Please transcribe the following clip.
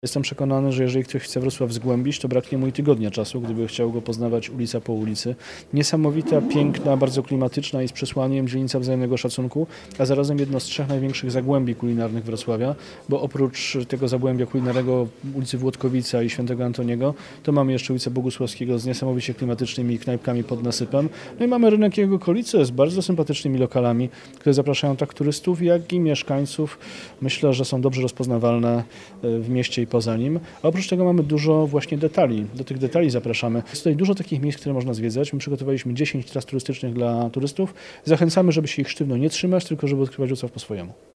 Jestem przekonany, że jeżeli ktoś chce Wrocław zgłębić, to braknie mu i tygodnia czasu, gdyby chciał go poznawać ulica po ulicy. Niesamowita, piękna, bardzo klimatyczna i z przesłaniem dzielnica wzajemnego szacunku, a zarazem jedno z 3 największych zagłębi kulinarnych Wrocławia, bo oprócz tego zagłębia kulinarnego ulicy Włodkowica i Świętego Antoniego, to mamy jeszcze ulicę Bogusławskiego z niesamowicie klimatycznymi knajpkami pod nasypem. No i mamy rynek i jego okolice z bardzo sympatycznymi lokalami, które zapraszają tak turystów, jak i mieszkańców. Myślę, że są dobrze rozpoznawalne w mieście i poza nim. A oprócz tego mamy dużo właśnie detali. Do tych detali zapraszamy. Jest tutaj dużo takich miejsc, które można zwiedzać. My przygotowaliśmy 10 tras turystycznych dla turystów. Zachęcamy, żeby się ich sztywno nie trzymać, tylko żeby odkrywać Wrocław po swojemu.